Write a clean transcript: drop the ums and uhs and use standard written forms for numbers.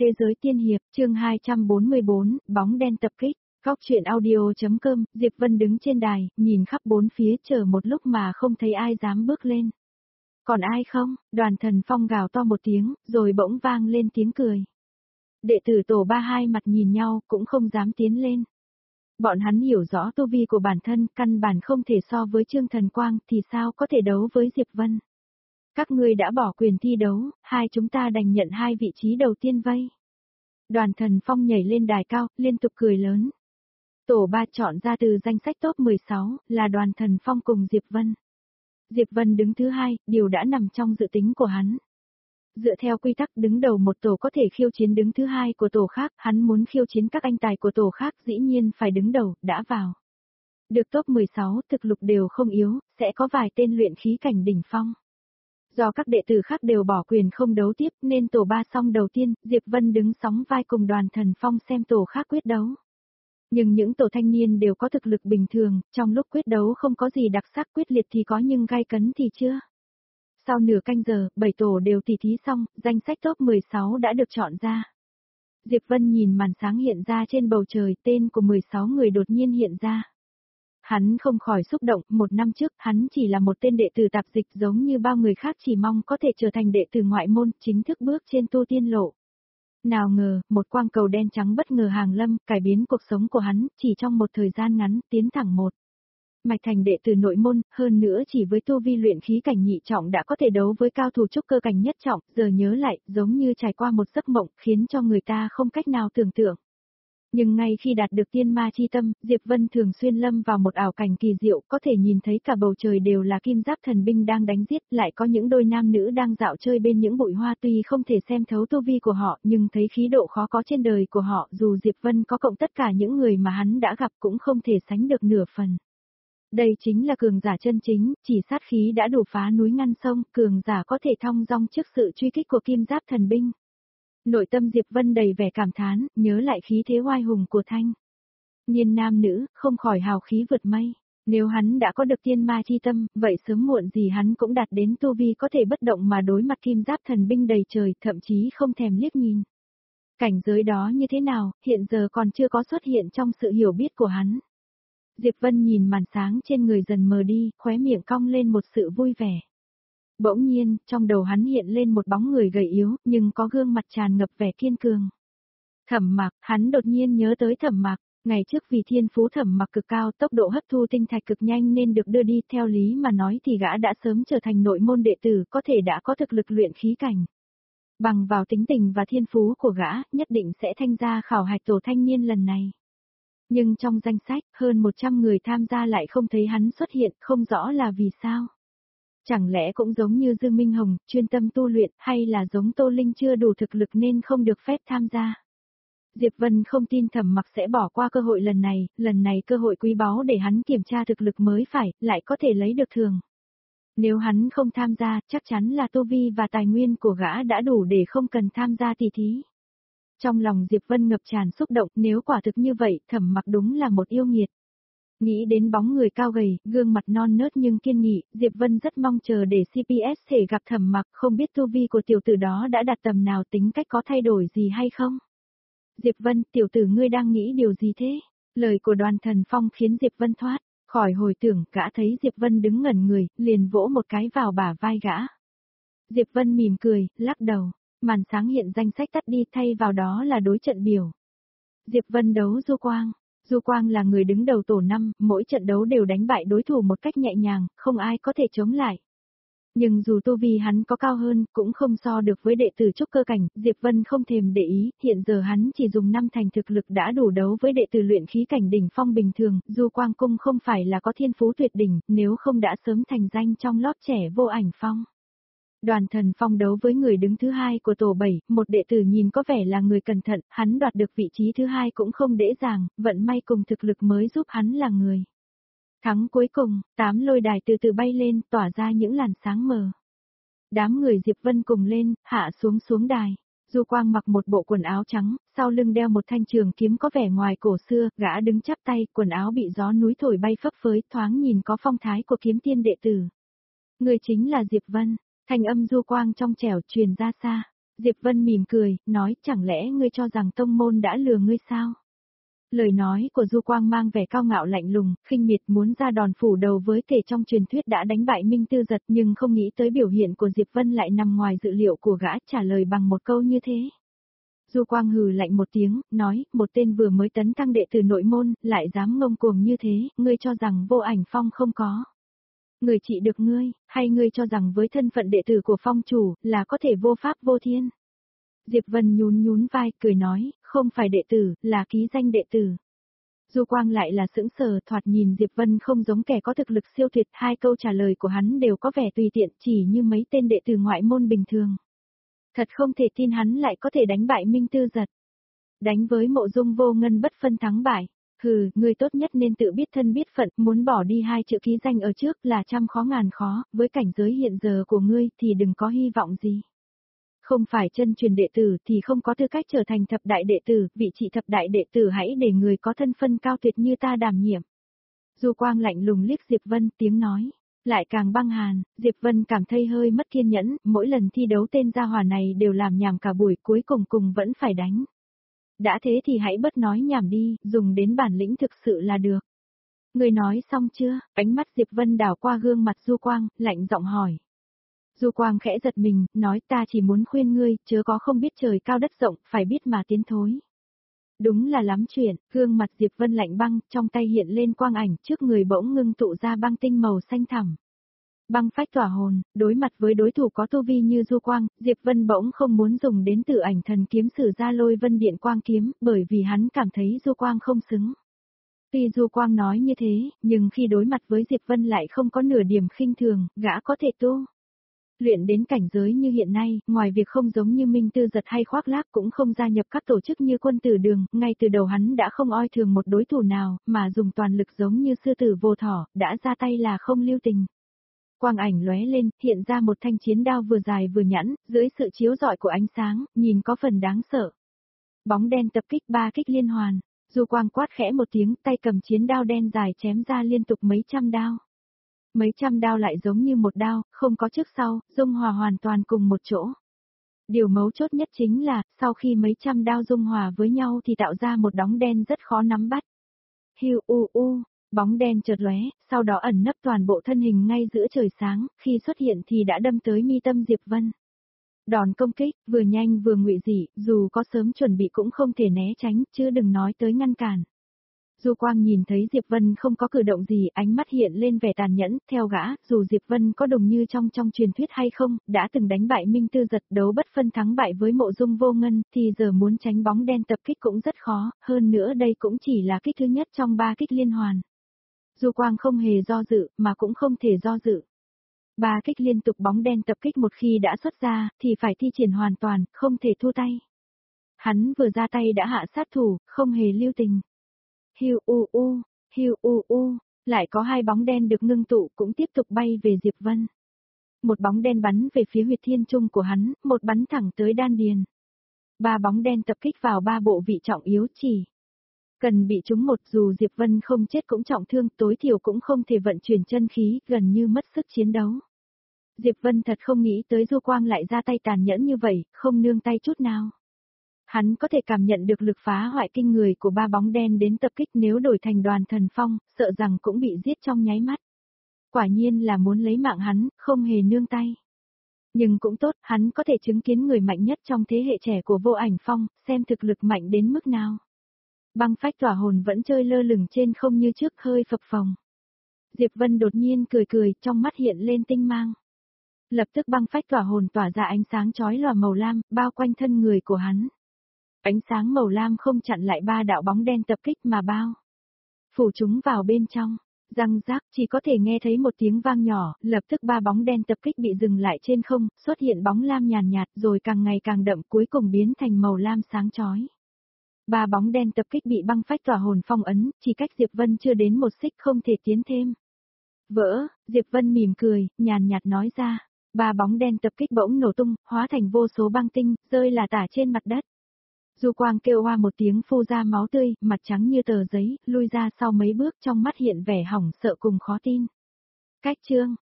Thế giới tiên hiệp, chương 244, bóng đen tập kích. Góc truyện audio.com, Diệp Vân đứng trên đài, nhìn khắp bốn phía chờ một lúc mà không thấy ai dám bước lên. Còn ai không? Đoàn Thần Phong gào to một tiếng, rồi bỗng vang lên tiếng cười. Đệ tử tổ ba hai mặt nhìn nhau, cũng không dám tiến lên. Bọn hắn hiểu rõ tu vi của bản thân, căn bản không thể so với Trương Thần Quang, thì sao có thể đấu với Diệp Vân. Các ngươi đã bỏ quyền thi đấu, hai chúng ta đành nhận hai vị trí đầu tiên vây. Đoàn Thần Phong nhảy lên đài cao, liên tục cười lớn. Tổ 3 chọn ra từ danh sách top 16, là Đoàn Thần Phong cùng Diệp Vân. Diệp Vân đứng thứ hai, điều đã nằm trong dự tính của hắn. Dựa theo quy tắc đứng đầu một tổ có thể khiêu chiến đứng thứ hai của tổ khác, hắn muốn khiêu chiến các anh tài của tổ khác dĩ nhiên phải đứng đầu, đã vào. Được top 16, thực lực đều không yếu, sẽ có vài tên luyện khí cảnh đỉnh phong. Do các đệ tử khác đều bỏ quyền không đấu tiếp nên tổ 3 xong đầu tiên, Diệp Vân đứng sóng vai cùng Đoàn Thần Phong xem tổ khác quyết đấu. Nhưng những tổ thanh niên đều có thực lực bình thường, trong lúc quyết đấu không có gì đặc sắc, quyết liệt thì có nhưng gay cấn thì chưa. Sau nửa canh giờ, 7 tổ đều tỉ thí xong, danh sách top 16 đã được chọn ra. Diệp Vân nhìn màn sáng hiện ra trên bầu trời, tên của 16 người đột nhiên hiện ra. Hắn không khỏi xúc động, một năm trước hắn chỉ là một tên đệ tử tạp dịch giống như bao người khác chỉ mong có thể trở thành đệ tử ngoại môn, chính thức bước trên tu tiên lộ. Nào ngờ, một quang cầu đen trắng bất ngờ hàng lâm, cải biến cuộc sống của hắn, chỉ trong một thời gian ngắn, tiến thẳng một mạch thành đệ tử nội môn, hơn nữa chỉ với tu vi luyện khí cảnh nhị trọng đã có thể đấu với cao thủ trúc cơ cảnh nhất trọng, giờ nhớ lại, giống như trải qua một giấc mộng, khiến cho người ta không cách nào tưởng tượng. Nhưng ngay khi đạt được tiên ma chi tâm, Diệp Vân thường xuyên lâm vào một ảo cảnh kỳ diệu, có thể nhìn thấy cả bầu trời đều là kim giáp thần binh đang đánh giết, lại có những đôi nam nữ đang dạo chơi bên những bụi hoa, tuy không thể xem thấu tu vi của họ, nhưng thấy khí độ khó có trên đời của họ, dù Diệp Vân có cộng tất cả những người mà hắn đã gặp cũng không thể sánh được nửa phần. Đây chính là cường giả chân chính, chỉ sát khí đã đủ phá núi ngăn sông, cường giả có thể thong dong trước sự truy kích của kim giáp thần binh. Nội tâm Diệp Vân đầy vẻ cảm thán, nhớ lại khí thế oai hùng của thanh niên nam nữ, không khỏi hào khí vượt mây. Nếu hắn đã có được tiên ma chi tâm, vậy sớm muộn gì hắn cũng đạt đến tu vi có thể bất động mà đối mặt kim giáp thần binh đầy trời, thậm chí không thèm liếc nhìn. Cảnh giới đó như thế nào, hiện giờ còn chưa có xuất hiện trong sự hiểu biết của hắn. Diệp Vân nhìn màn sáng trên người dần mờ đi, khóe miệng cong lên một sự vui vẻ. Bỗng nhiên, trong đầu hắn hiện lên một bóng người gầy yếu, nhưng có gương mặt tràn ngập vẻ kiên cường. Thẩm Mặc, hắn đột nhiên nhớ tới Thẩm Mặc, ngày trước vì thiên phú Thẩm Mặc cực cao, tốc độ hấp thu tinh thạch cực nhanh nên được đưa đi, theo lý mà nói thì gã đã sớm trở thành nội môn đệ tử, có thể đã có thực lực luyện khí cảnh. Bằng vào tính tình và thiên phú của gã, nhất định sẽ thanh gia khảo hạch tổ thanh niên lần này. Nhưng trong danh sách, hơn 100 người tham gia lại không thấy hắn xuất hiện, không rõ là vì sao. Chẳng lẽ cũng giống như Dương Minh Hồng, chuyên tâm tu luyện, hay là giống Tô Linh chưa đủ thực lực nên không được phép tham gia. Diệp Vân không tin Thẩm Mặc sẽ bỏ qua cơ hội lần này cơ hội quý báu để hắn kiểm tra thực lực mới phải, lại có thể lấy được thường. Nếu hắn không tham gia, chắc chắn là tu vi và tài nguyên của gã đã đủ để không cần tham gia tỷ thí. Trong lòng Diệp Vân ngập tràn xúc động, nếu quả thực như vậy, Thẩm Mặc đúng là một yêu nghiệt. Nghĩ đến bóng người cao gầy, gương mặt non nớt nhưng kiên nghị, Diệp Vân rất mong chờ để CPS thể gặp Thẩm Mặc, không biết tu vi của tiểu tử đó đã đạt tầm nào, tính cách có thay đổi gì hay không. Diệp Vân, tiểu tử ngươi đang nghĩ điều gì thế? Lời của Đoàn Thần Phong khiến Diệp Vân thoát khỏi hồi tưởng, gã thấy Diệp Vân đứng ngẩn người, liền vỗ một cái vào bả vai gã. Diệp Vân mỉm cười, lắc đầu, màn sáng hiện danh sách tắt đi, thay vào đó là đối trận biểu. Diệp Vân đấu Du Quang. Du Quang là người đứng đầu tổ 5, mỗi trận đấu đều đánh bại đối thủ một cách nhẹ nhàng, không ai có thể chống lại. Nhưng dù tu vi hắn có cao hơn, cũng không so được với đệ tử trúc cơ cảnh, Diệp Vân không thèm để ý, hiện giờ hắn chỉ dùng 5 thành thực lực đã đủ đấu với đệ tử luyện khí cảnh đỉnh phong bình thường, Du Quang Cung không phải là có thiên phú tuyệt đỉnh, nếu không đã sớm thành danh trong lót trẻ vô ảnh phong. Đoàn Thần Phong đấu với người đứng thứ hai của tổ 7, một đệ tử nhìn có vẻ là người cẩn thận, hắn đoạt được vị trí thứ hai cũng không dễ dàng, vận may cùng thực lực mới giúp hắn là người thắng cuối cùng. 8 lôi đài từ từ bay lên, tỏa ra những làn sáng mờ. Đám người Diệp Vân cùng lên, hạ xuống đài. Du Quang mặc một bộ quần áo trắng, sau lưng đeo một thanh trường kiếm có vẻ ngoài cổ xưa, gã đứng chắp tay, quần áo bị gió núi thổi bay phấp phới, thoáng nhìn có phong thái của kiếm tiên đệ tử. Người chính là Diệp Vân. Thanh âm Du Quang trong trẻo truyền ra xa. Diệp Vân mỉm cười, nói chẳng lẽ ngươi cho rằng tông môn đã lừa ngươi sao? Lời nói của Du Quang mang vẻ cao ngạo lạnh lùng, khinh miệt muốn ra đòn phủ đầu với kẻ trong truyền thuyết đã đánh bại Minh Tư Giật nhưng không nghĩ tới biểu hiện của Diệp Vân lại nằm ngoài dự liệu của gã trả lời bằng một câu như thế. Du Quang hừ lạnh một tiếng, nói, một tên vừa mới tấn thăng đệ tử nội môn, lại dám ngông cuồng như thế, ngươi cho rằng Vô Ảnh Phong không có. Người trị được ngươi, hay ngươi cho rằng với thân phận đệ tử của phong chủ, là có thể vô pháp vô thiên. Diệp Vân nhún nhún vai, cười nói, không phải đệ tử, là ký danh đệ tử. Du Quang lại là sững sờ, thoạt nhìn Diệp Vân không giống kẻ có thực lực siêu tuyệt, hai câu trả lời của hắn đều có vẻ tùy tiện, chỉ như mấy tên đệ tử ngoại môn bình thường. Thật không thể tin hắn lại có thể đánh bại Minh Tư Giật. Đánh với Mộ Dung Vô Ngân bất phân thắng bại. Hừ, ngươi tốt nhất nên tự biết thân biết phận, muốn bỏ đi hai chữ ký danh ở trước là trăm khó ngàn khó, với cảnh giới hiện giờ của ngươi thì đừng có hy vọng gì. Không phải chân truyền đệ tử thì không có tư cách trở thành thập đại đệ tử, vị trí thập đại đệ tử hãy để người có thân phân cao tuyệt như ta đảm nhiệm. Du Quang lạnh lùng liếc Diệp Vân, tiếng nói lại càng băng hàn, Diệp Vân cảm thấy hơi mất kiên nhẫn, mỗi lần thi đấu tên gia hỏa này đều làm nhảm cả buổi, cuối cùng vẫn phải đánh. Đã thế thì hãy bớt nói nhảm đi, dùng đến bản lĩnh thực sự là được. Người nói xong chưa? Ánh mắt Diệp Vân đảo qua gương mặt Du Quang, lạnh giọng hỏi. Du Quang khẽ giật mình, nói ta chỉ muốn khuyên ngươi, chớ có không biết trời cao đất rộng, phải biết mà tiến thối. Đúng là lắm chuyện, gương mặt Diệp Vân lạnh băng, trong tay hiện lên quang ảnh, trước người bỗng ngưng tụ ra băng tinh màu xanh thẳm. Băng phách tỏa hồn, đối mặt với đối thủ có tu vi như Du Quang, Diệp Vân bỗng không muốn dùng đến Tử Ảnh Thần kiếm sử ra Lôi Vân Điện Quang kiếm, bởi vì hắn cảm thấy Du Quang không xứng. Tuy Du Quang nói như thế, nhưng khi đối mặt với Diệp Vân lại không có nửa điểm khinh thường, gã có thể tu luyện đến cảnh giới như hiện nay, ngoài việc không giống như Minh Tư Giật hay Khoác Lác cũng không gia nhập các tổ chức như Quân Tử Đường, ngay từ đầu hắn đã không oi thường một đối thủ nào, mà dùng toàn lực giống như sư tử vô thỏ, đã ra tay là không lưu tình. Quang ảnh lóe lên, hiện ra một thanh chiến đao vừa dài vừa nhẵn, dưới sự chiếu rọi của ánh sáng, nhìn có phần đáng sợ. Bóng đen tập kích, ba kích liên hoàn, Du Quang quát khẽ một tiếng, tay cầm chiến đao đen dài chém ra liên tục mấy trăm đao. Mấy trăm đao lại giống như một đao, không có trước sau, dung hòa hoàn toàn cùng một chỗ. Điều mấu chốt nhất chính là, sau khi mấy trăm đao dung hòa với nhau thì tạo ra một đống đen rất khó nắm bắt. Hiu u u, bóng đen chợt lóe, sau đó ẩn nấp toàn bộ thân hình ngay giữa trời sáng, khi xuất hiện thì đã đâm tới mi tâm Diệp Vân. Đòn công kích, vừa nhanh vừa ngụy dị, dù có sớm chuẩn bị cũng không thể né tránh, chứ đừng nói tới ngăn cản. Du Quang nhìn thấy Diệp Vân không có cử động gì, ánh mắt hiện lên vẻ tàn nhẫn, theo gã, dù Diệp Vân có đồng như trong truyền thuyết hay không, đã từng đánh bại Minh Tư Giật đấu bất phân thắng bại với Mộ Dung Vô Ngân, thì giờ muốn tránh bóng đen tập kích cũng rất khó, hơn nữa đây cũng chỉ là kích thứ nhất trong 3 kích liên hoàn. Du Quang không hề do dự, mà cũng không thể do dự. 3 kích liên tục bóng đen tập kích một khi đã xuất ra, thì phải thi triển hoàn toàn, không thể thua tay. Hắn vừa ra tay đã hạ sát thủ, không hề lưu tình. Hiu u u, hiu u u, lại có 2 bóng đen được ngưng tụ cũng tiếp tục bay về Diệp Vân. Một bóng đen bắn về phía huyệt thiên trung của hắn, một bắn thẳng tới đan điền. 3 bóng đen tập kích vào 3 bộ vị trọng yếu chỉ. Cần bị trúng một, dù Diệp Vân không chết cũng trọng thương, tối thiểu cũng không thể vận chuyển chân khí, gần như mất sức chiến đấu. Diệp Vân thật không nghĩ tới Du Quang lại ra tay tàn nhẫn như vậy, không nương tay chút nào. Hắn có thể cảm nhận được lực phá hoại kinh người của 3 bóng đen đến tập kích, nếu đổi thành Đoàn Thần Phong, sợ rằng cũng bị giết trong nháy mắt. Quả nhiên là muốn lấy mạng hắn, không hề nương tay. Nhưng cũng tốt, hắn có thể chứng kiến người mạnh nhất trong thế hệ trẻ của Vô Ảnh Phong, xem thực lực mạnh đến mức nào. Băng phách tỏa hồn vẫn chơi lơ lửng trên không như trước, hơi phập phồng. Diệp Vân đột nhiên cười cười, trong mắt hiện lên tinh mang. Lập tức băng phách tỏa hồn tỏa ra ánh sáng chói lòa màu lam, bao quanh thân người của hắn. Ánh sáng màu lam không chặn lại 3 đạo bóng đen tập kích mà bao phủ chúng vào bên trong. Răng rác, chỉ có thể nghe thấy một tiếng vang nhỏ, lập tức 3 bóng đen tập kích bị dừng lại trên không, xuất hiện bóng lam nhàn nhạt rồi càng ngày càng đậm, cuối cùng biến thành màu lam sáng chói. 3 bóng đen tập kích bị băng phách tỏa hồn phong ấn, chỉ cách Diệp Vân chưa đến một xích, không thể tiến thêm. Vỡ, Diệp Vân mỉm cười, nhàn nhạt nói ra. 3 bóng đen tập kích bỗng nổ tung, hóa thành vô số băng tinh, rơi là tả trên mặt đất. Du Quang kêu oa một tiếng, phun ra máu tươi, mặt trắng như tờ giấy, lui ra sau mấy bước, trong mắt hiện vẻ hỏng sợ cùng khó tin. Cách chương